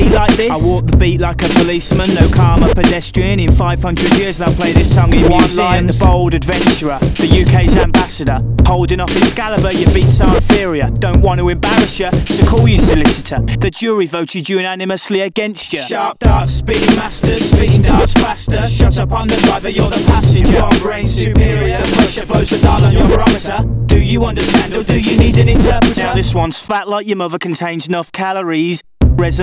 beat like this? I walk the beat like a policeman, no karma pedestrian. In 500 years they'll play this song in museums. The bold adventurer, the UK's ambassador, holding up Excalibur, your beats are inferior. Don't want to embarrass you, so call you solicitor. The jury voted unanimously against you. Sharp darts, speeding masters, speeding darts faster. Shut up on the driver, you're the passenger. One brain superior, the pressure blows the dial on your barometer. Do you understand or do you need an interpreter? Now this one's fat like your mother, contains enough calories.